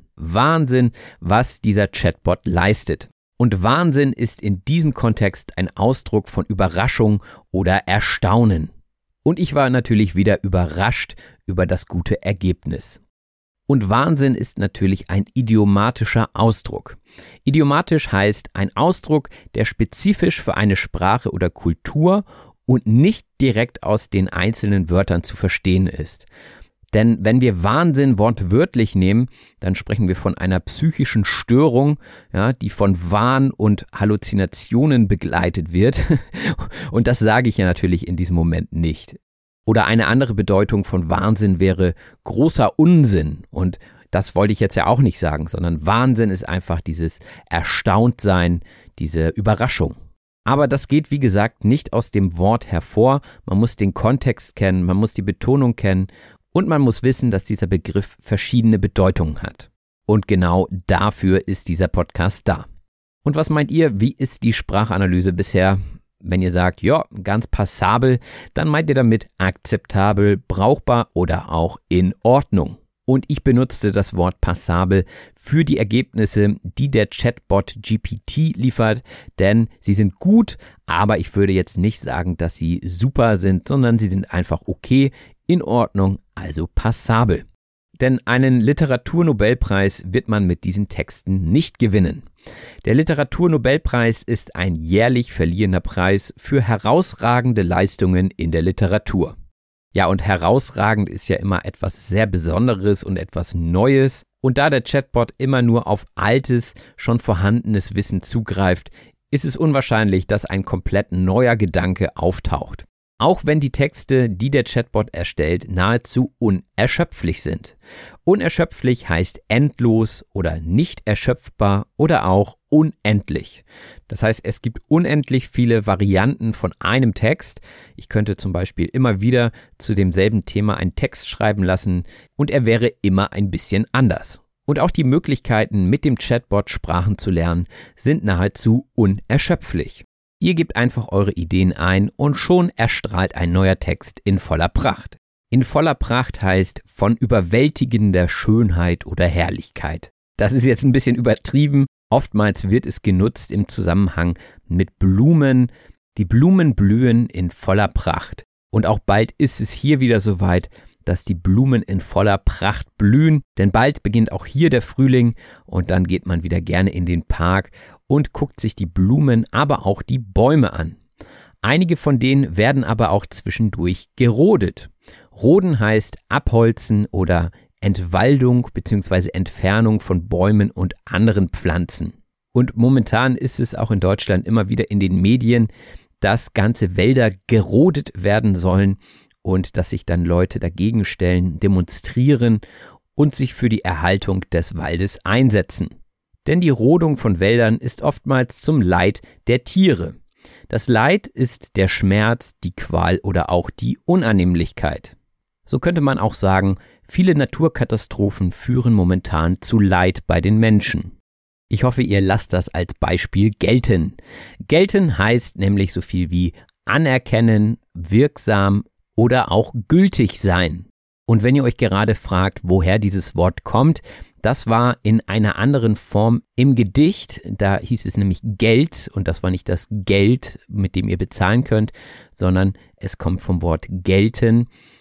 was dieser Chatbot leistet. Und Wahnsinn ist in diesem Kontext ein Ausdruck von Überraschung oder Erstaunen. Und ich war natürlich wieder überrascht über das gute Ergebnis. Und Wahnsinn ist natürlich ein idiomatischer Ausdruck. Idiomatisch heißt ein Ausdruck, der spezifisch für eine Sprache oder Kultur und nicht direkt aus den einzelnen Wörtern zu verstehen ist. Denn wenn wir Wahnsinn wortwörtlich nehmen, dann sprechen wir von einer psychischen Störung, ja, die von Wahn und Halluzinationen begleitet wird. Und das sage ich ja natürlich in diesem Moment nicht. Oder eine andere Bedeutung von Wahnsinn wäre großer Unsinn. Und das wollte ich jetzt ja auch nicht sagen, sondern Wahnsinn ist einfach dieses Erstauntsein, diese Überraschung. Aber das geht, wie gesagt, nicht aus dem Wort hervor. Man muss den Kontext kennen, man muss die Betonung kennen und man muss wissen, dass dieser Begriff verschiedene Bedeutungen hat. Und genau dafür ist dieser Podcast da. Und was meint ihr, wie ist die Sprachanalyse bisher? Wenn ihr sagt, ja, ganz passabel, dann meint ihr damit akzeptabel, brauchbar oder auch in Ordnung. Und ich benutzte das Wort passabel für die Ergebnisse, die der Chatbot GPT liefert, denn sie sind gut, aber ich würde jetzt nicht sagen, dass sie super sind, sondern sie sind einfach okay, in Ordnung, also passabel. Denn einen Literaturnobelpreis wird man mit diesen Texten nicht gewinnen. Der Literaturnobelpreis ist ein jährlich verliehener Preis für herausragende Leistungen in der Literatur. Ja, und herausragend ist ja immer etwas sehr Besonderes und etwas Neues. Und da der Chatbot immer nur auf altes, schon vorhandenes Wissen zugreift, ist es unwahrscheinlich, dass ein komplett neuer Gedanke auftaucht. Auch wenn die Texte, die der Chatbot erstellt, nahezu unerschöpflich sind. Unerschöpflich heißt endlos oder nicht erschöpfbar oder auch unendlich. Das heißt, es gibt unendlich viele Varianten von einem Text. Ich könnte zum Beispiel immer wieder zu demselben Thema einen Text schreiben lassen und er wäre immer ein bisschen anders. Und auch die Möglichkeiten, mit dem Chatbot Sprachen zu lernen, sind nahezu unerschöpflich. Ihr gebt einfach eure Ideen ein und schon erstrahlt ein neuer Text in voller Pracht. In voller Pracht heißt von überwältigender Schönheit oder Herrlichkeit. Das ist jetzt ein bisschen übertrieben. Oftmals wird es genutzt im Zusammenhang mit Blumen. Die Blumen blühen in voller Pracht. Und auch bald ist es hier wieder soweit, dass die Blumen in voller Pracht blühen. Denn bald beginnt auch hier der Frühling und dann geht man wieder gerne in den Park und guckt sich die Blumen, aber auch die Bäume an. Einige von denen werden aber auch zwischendurch gerodet. Roden heißt abholzen oder Entwaldung bzw. Entfernung von Bäumen und anderen Pflanzen. Und momentan ist es auch in Deutschland immer wieder in den Medien, dass ganze Wälder gerodet werden sollen und dass sich dann Leute dagegen stellen, demonstrieren und sich für die Erhaltung des Waldes einsetzen. Denn die Rodung von Wäldern ist oftmals zum Leid der Tiere. Das Leid ist der Schmerz, die Qual oder auch die Unannehmlichkeit. So könnte man auch sagen, viele Naturkatastrophen führen momentan zu Leid bei den Menschen. Ich hoffe, ihr lasst das als Beispiel gelten. Gelten heißt nämlich so viel wie anerkennen, wirksam oder auch gültig sein. Und wenn ihr euch gerade fragt, woher dieses Wort kommt, das war in einer anderen Form im Gedicht. Da hieß es nämlich Geld und das war nicht das Geld, mit dem ihr bezahlen könnt, sondern es kommt vom Wort gelten.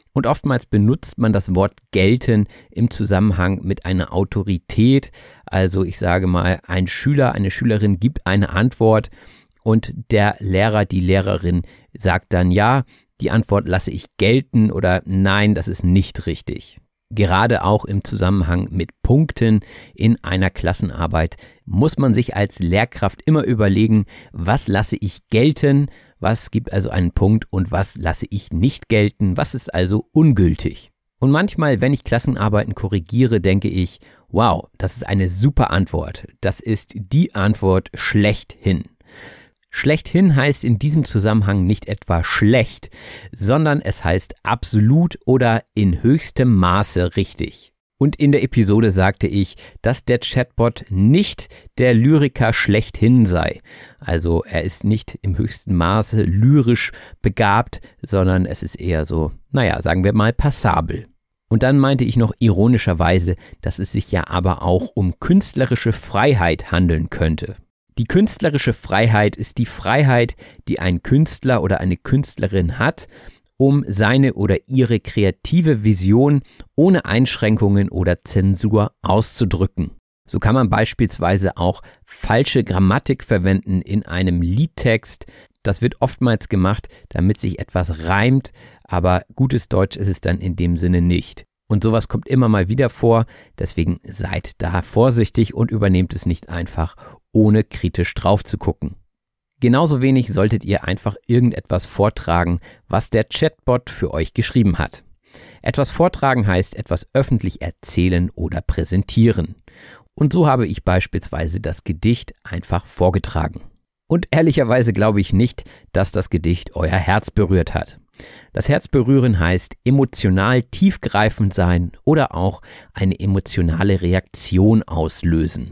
Und oftmals benutzt man das Wort gelten im Zusammenhang mit einer Autorität. Also ich sage mal, ein Schüler, eine Schülerin gibt eine Antwort und der Lehrer, die Lehrerin sagt dann, ja, die Antwort lasse ich gelten oder nein, das ist nicht richtig. Gerade auch im Zusammenhang mit Punkten in einer Klassenarbeit muss man sich als Lehrkraft immer überlegen, was lasse ich gelten, was gibt also einen Punkt und was lasse ich nicht gelten, was ist also ungültig. Und manchmal, wenn ich Klassenarbeiten korrigiere, denke ich, wow, das ist eine super Antwort, das ist die Antwort schlechthin. Schlechthin heißt in diesem Zusammenhang nicht etwa schlecht, sondern es heißt absolut oder in höchstem Maße richtig. Und in der Episode sagte ich, dass der Chatbot nicht der Lyriker schlechthin sei. Also er ist nicht im höchsten Maße lyrisch begabt, sondern es ist eher so, sagen wir mal passabel. Und dann meinte ich noch ironischerweise, dass es sich ja aber auch um künstlerische Freiheit handeln könnte. Die künstlerische Freiheit ist die Freiheit, die ein Künstler oder eine Künstlerin hat, um seine oder ihre kreative Vision ohne Einschränkungen oder Zensur auszudrücken. So kann man beispielsweise auch falsche Grammatik verwenden in einem Liedtext. Das wird oftmals gemacht, damit sich etwas reimt, aber gutes Deutsch ist es dann in dem Sinne nicht. Und sowas kommt immer mal wieder vor, deswegen seid da vorsichtig und übernehmt es nicht einfach, ohne kritisch drauf zu gucken. Genauso wenig solltet ihr einfach irgendetwas vortragen, was der Chatbot für euch geschrieben hat. Etwas vortragen heißt etwas öffentlich erzählen oder präsentieren. Und so habe ich beispielsweise das Gedicht einfach vorgetragen. Und ehrlicherweise glaube ich nicht, dass das Gedicht euer Herz berührt hat. Das Herz berühren heißt emotional tiefgreifend sein oder auch eine emotionale Reaktion auslösen.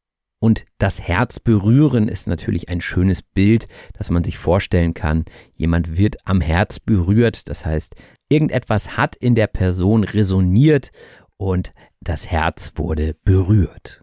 Und das Herz berühren ist natürlich ein schönes Bild, das man sich vorstellen kann. Jemand wird am Herz berührt, das heißt, irgendetwas hat in der Person resoniert und das Herz wurde berührt.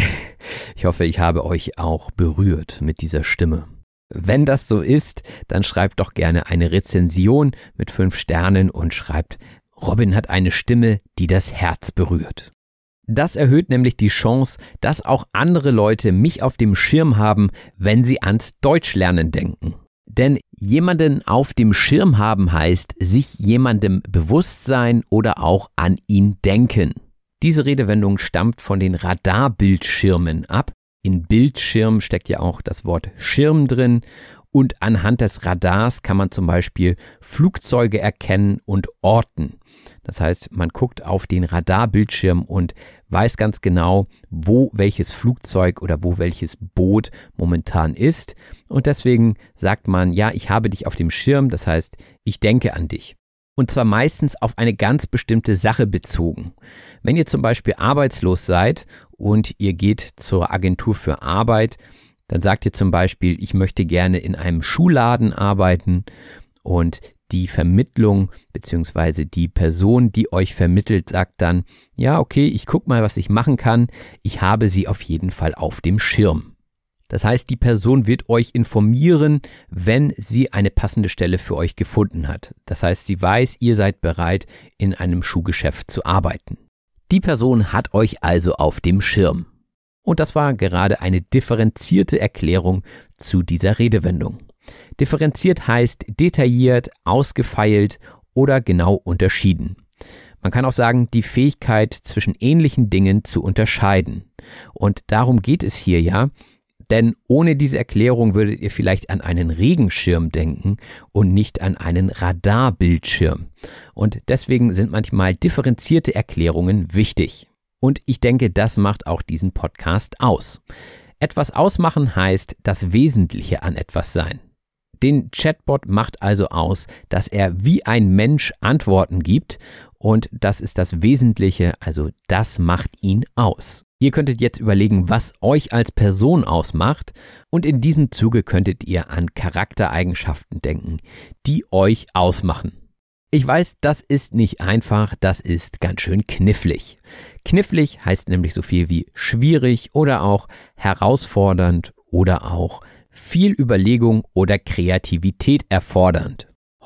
Ich hoffe, ich habe euch auch berührt mit dieser Stimme. Wenn das so ist, dann schreibt doch gerne eine Rezension mit 5 Sternen und schreibt, Robin hat eine Stimme, die das Herz berührt. Das erhöht nämlich die Chance, dass auch andere Leute mich auf dem Schirm haben, wenn sie ans Deutschlernen denken. Denn jemanden auf dem Schirm haben heißt, sich jemandem bewusst sein oder auch an ihn denken. Diese Redewendung stammt von den Radarbildschirmen ab. In Bildschirm steckt ja auch das Wort Schirm drin und anhand des Radars kann man zum Beispiel Flugzeuge erkennen und orten. Das heißt, man guckt auf den Radarbildschirm und weiß ganz genau, wo welches Flugzeug oder wo welches Boot momentan ist. Und deswegen sagt man, ja, ich habe dich auf dem Schirm, das heißt, ich denke an dich. Und zwar meistens auf eine ganz bestimmte Sache bezogen. Wenn ihr zum Beispiel arbeitslos seid und ihr geht zur Agentur für Arbeit, dann sagt ihr zum Beispiel, ich möchte gerne in einem Schuhladen arbeiten und die Vermittlung bzw. die Person, die euch vermittelt, sagt dann, ja, okay, ich gucke mal, was ich machen kann. Ich habe sie auf jeden Fall auf dem Schirm. Das heißt, die Person wird euch informieren, wenn sie eine passende Stelle für euch gefunden hat. Das heißt, sie weiß, ihr seid bereit, in einem Schuhgeschäft zu arbeiten. Die Person hat euch also auf dem Schirm. Und das war gerade eine differenzierte Erklärung zu dieser Redewendung. Differenziert heißt detailliert, ausgefeilt oder genau unterschieden. Man kann auch sagen, die Fähigkeit zwischen ähnlichen Dingen zu unterscheiden. Und darum geht es hier ja, denn ohne diese Erklärung würdet ihr vielleicht an einen Regenschirm denken und nicht an einen Radarbildschirm. Und deswegen sind manchmal differenzierte Erklärungen wichtig. Und ich denke, das macht auch diesen Podcast aus. Etwas ausmachen heißt das Wesentliche an etwas sein. Den Chatbot macht also aus, dass er wie ein Mensch Antworten gibt und das ist das Wesentliche, also das macht ihn aus. Ihr könntet jetzt überlegen, was euch als Person ausmacht und in diesem Zuge könntet ihr an Charaktereigenschaften denken, die euch ausmachen. Ich weiß, das ist nicht einfach, das ist ganz schön knifflig. Knifflig heißt nämlich so viel wie schwierig oder auch herausfordernd oder auch viel Überlegung oder Kreativität erfordernd.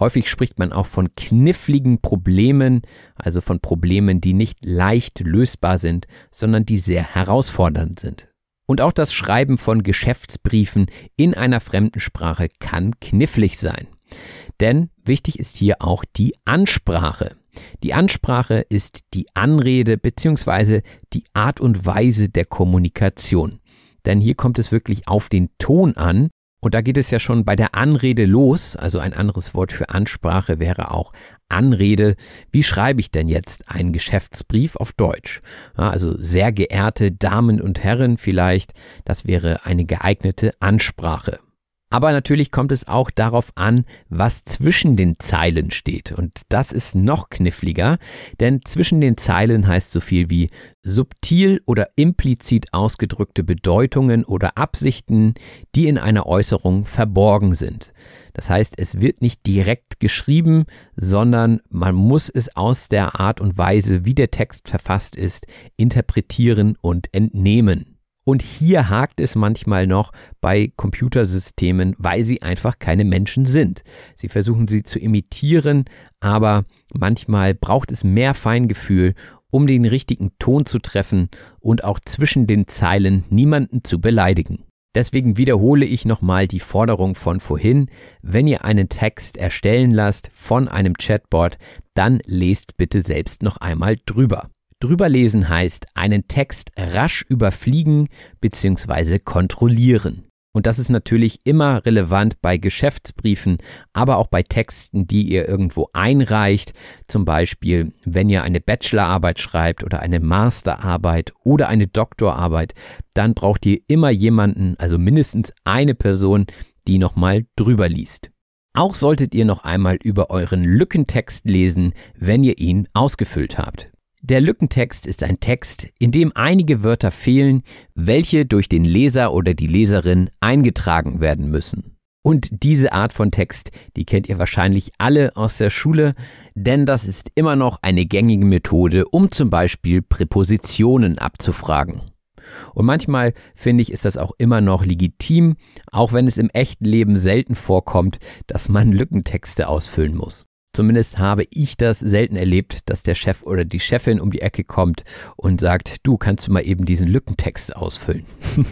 Häufig spricht man auch von kniffligen Problemen, also von Problemen, die nicht leicht lösbar sind, sondern die sehr herausfordernd sind. Und auch das Schreiben von Geschäftsbriefen in einer fremden Sprache kann knifflig sein. Denn wichtig ist hier auch die Ansprache. Die Ansprache ist die Anrede bzw. die Art und Weise der Kommunikation. Denn hier kommt es wirklich auf den Ton an. Und da geht es ja schon bei der Anrede los, also ein anderes Wort für Ansprache wäre auch Anrede. Wie schreibe ich denn jetzt einen Geschäftsbrief auf Deutsch? Ja, also sehr geehrte Damen und Herren vielleicht, das wäre eine geeignete Ansprache. Aber natürlich kommt es auch darauf an, was zwischen den Zeilen steht. Und das ist noch kniffliger, denn zwischen den Zeilen heißt so viel wie subtil oder implizit ausgedrückte Bedeutungen oder Absichten, die in einer Äußerung verborgen sind. Das heißt, es wird nicht direkt geschrieben, sondern man muss es aus der Art und Weise, wie der Text verfasst ist, interpretieren und entnehmen. Und hier hakt es manchmal noch bei Computersystemen, weil sie einfach keine Menschen sind. Sie versuchen sie zu imitieren, aber manchmal braucht es mehr Feingefühl, um den richtigen Ton zu treffen und auch zwischen den Zeilen niemanden zu beleidigen. Deswegen wiederhole ich nochmal die Forderung von vorhin. Wenn ihr einen Text erstellen lasst von einem Chatbot, dann lest bitte selbst noch einmal drüber. Drüberlesen heißt, einen Text rasch überfliegen bzw. kontrollieren. Und das ist natürlich immer relevant bei Geschäftsbriefen, aber auch bei Texten, die ihr irgendwo einreicht. Zum Beispiel, wenn ihr eine Bachelorarbeit schreibt oder eine Masterarbeit oder eine Doktorarbeit, dann braucht ihr immer jemanden, also mindestens eine Person, die nochmal drüber liest. Auch solltet ihr noch einmal über euren Lückentext lesen, wenn ihr ihn ausgefüllt habt. Der Lückentext ist ein Text, in dem einige Wörter fehlen, welche durch den Leser oder die Leserin eingetragen werden müssen. Und diese Art von Text, die kennt ihr wahrscheinlich alle aus der Schule, denn das ist immer noch eine gängige Methode, um zum Beispiel Präpositionen abzufragen. Und manchmal, finde ich, ist das auch immer noch legitim, auch wenn es im echten Leben selten vorkommt, dass man Lückentexte ausfüllen muss. Zumindest habe ich das selten erlebt, dass der Chef oder die Chefin um die Ecke kommt und sagt, du kannst mal eben diesen Lückentext ausfüllen.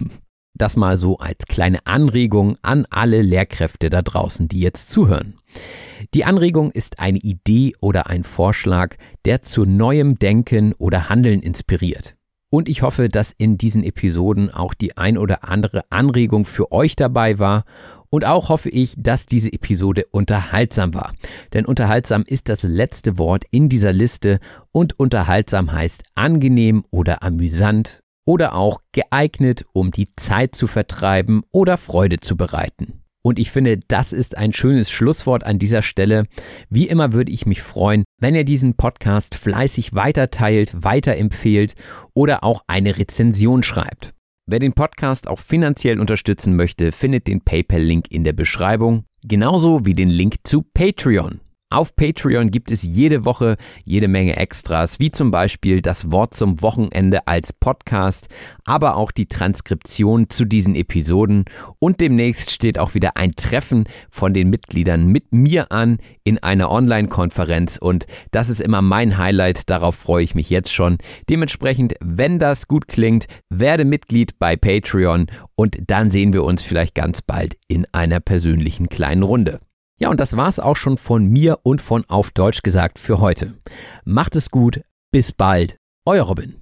Das mal so als kleine Anregung an alle Lehrkräfte da draußen, die jetzt zuhören. Die Anregung ist eine Idee oder ein Vorschlag, der zu neuem Denken oder Handeln inspiriert. Und ich hoffe, dass in diesen Episoden auch die ein oder andere Anregung für euch dabei war. Und auch hoffe ich, dass diese Episode unterhaltsam war. Denn unterhaltsam ist das letzte Wort in dieser Liste und unterhaltsam heißt angenehm oder amüsant oder auch geeignet, um die Zeit zu vertreiben oder Freude zu bereiten. Und ich finde, das ist ein schönes Schlusswort an dieser Stelle. Wie immer würde ich mich freuen, wenn ihr diesen Podcast fleißig weiterteilt, weiterempfehlt oder auch eine Rezension schreibt. Wer den Podcast auch finanziell unterstützen möchte, findet den PayPal-Link in der Beschreibung, genauso wie den Link zu Patreon. Auf Patreon gibt es jede Woche jede Menge Extras, wie zum Beispiel das Wort zum Wochenende als Podcast, aber auch die Transkription zu diesen Episoden. Und demnächst steht auch wieder ein Treffen von den Mitgliedern mit mir an in einer Online-Konferenz. Und das ist immer mein Highlight, darauf freue ich mich jetzt schon. Dementsprechend, wenn das gut klingt, werde Mitglied bei Patreon und dann sehen wir uns vielleicht ganz bald in einer persönlichen kleinen Runde. Ja, und das war's auch schon von mir und von Auf Deutsch gesagt für heute. Macht es gut, bis bald, euer Robin.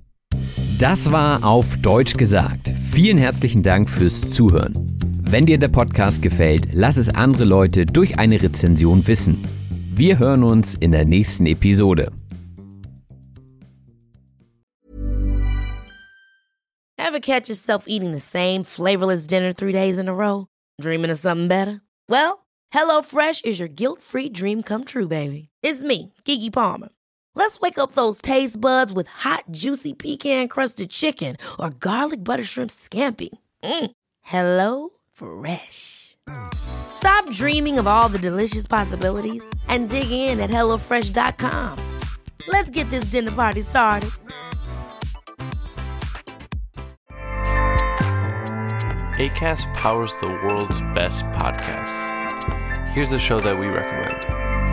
Das war Auf Deutsch gesagt. Vielen herzlichen Dank fürs Zuhören. Wenn dir der Podcast gefällt, lass es andere Leute durch eine Rezension wissen. Wir hören uns in der nächsten Episode. Ever catch yourself eating the same flavorless dinner 3 days in a row? Dreaming of something better? Well, HelloFresh is your guilt-free dream come true, baby. It's me, Keke Palmer. Let's wake up those taste buds with hot, juicy pecan-crusted chicken or garlic butter shrimp scampi. Hello Fresh. Stop dreaming of all the delicious possibilities and dig in at HelloFresh.com. Let's get this dinner party started. Acast powers the world's best podcasts. Here's a show that we recommend.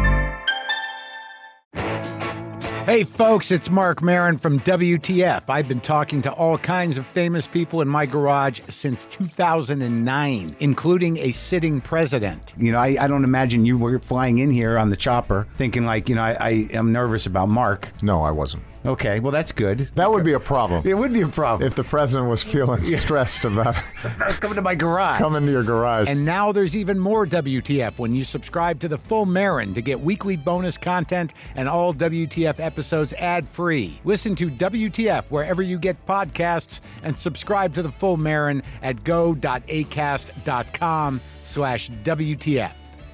Hey folks, it's Mark Maron from WTF. I've been talking to all kinds of famous people in my garage since 2009, including a sitting president. You know, I don't imagine you were flying in here on the chopper thinking like, you know, I am nervous about Mark. No, I wasn't. Okay, well, that's good. That would be a problem. It would be a problem. If the president was feeling stressed about coming to my garage. Come into your garage. And now there's even more WTF when you subscribe to The Full Marin to get weekly bonus content and all WTF episodes ad-free. Listen to WTF wherever you get podcasts and subscribe to The Full Marin at go.acast.com/WTF.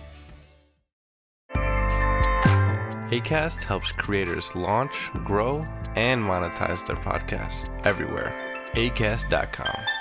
Acast helps creators launch, grow, and monetize their podcasts everywhere. Acast.com.